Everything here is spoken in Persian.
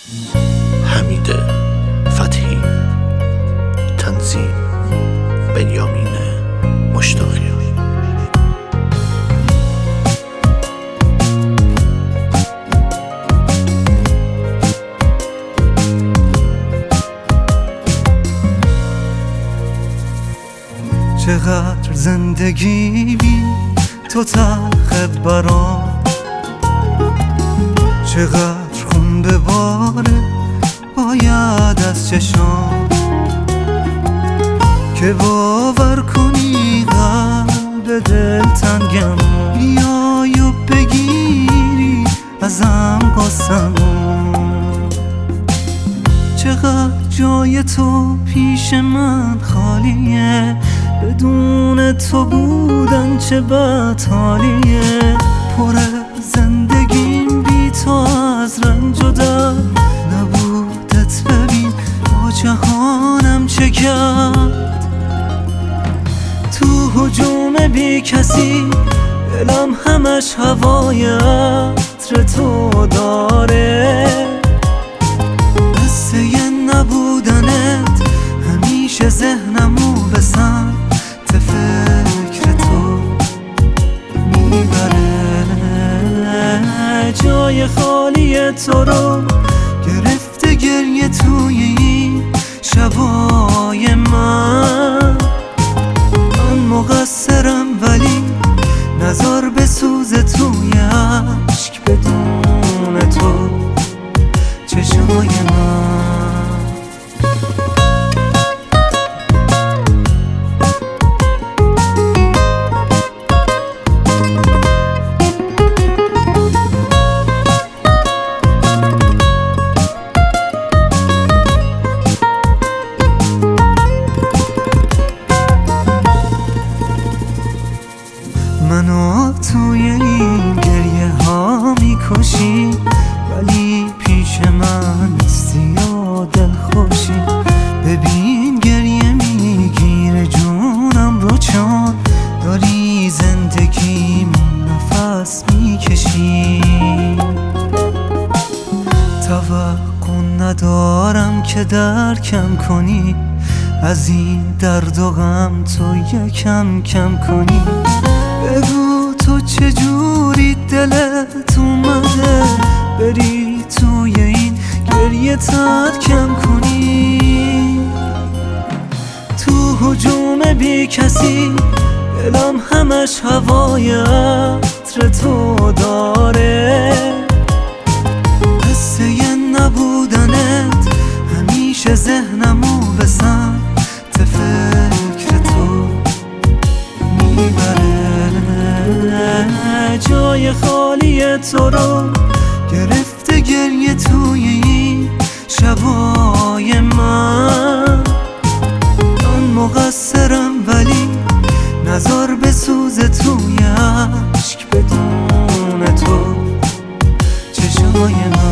حمید فتحی، تنظیم بنیامین مشتاقیان. چقدر زندگی بی تو تلخ برام، چقدر خون به باره باید از چشام، که باور کنی قلب دلتنگم بیای و بگیری ازم قسمو. چقدر جای تو پیش من خالیه، بدون تو بودن چه بدحالیه. پر زندگیم بی تو از رنج و درد نبودت، ببین با جهانم چه کرد. تو هجوم بی کسی دلم همش هوای عطر تو داره، قصه نبودنت همیشه ذهنمو به سمت فکر تو میبره. جای خالی تو رو گرفته گریه توی این شبای من مقصرم، ولی نزار بسوزه توی عشق بدون تو چشمای من. منو توی این گریه ها میکشی، ولی پیش من نیستی و دل خوشی. ببین گریه میگیره جونم رو، چون داری زندگیمون نفس میکشی. توقع ندارم که درکم کنی از این درد و غم، تو یکم کم کنی. بگو تو چجوری دلت اومده بری توی این گریه ترکم کنی. تو هجوم بی کسی دلم همش هوای عطر تو داره، قصه نبودنت همیشه ذهنمو به سمت فکر تو میبره. جای خالی تو رو گرفته گریه توی این شبای من مقصرم، ولی نزار بسوزه توی عشق بدون تو چشمای من.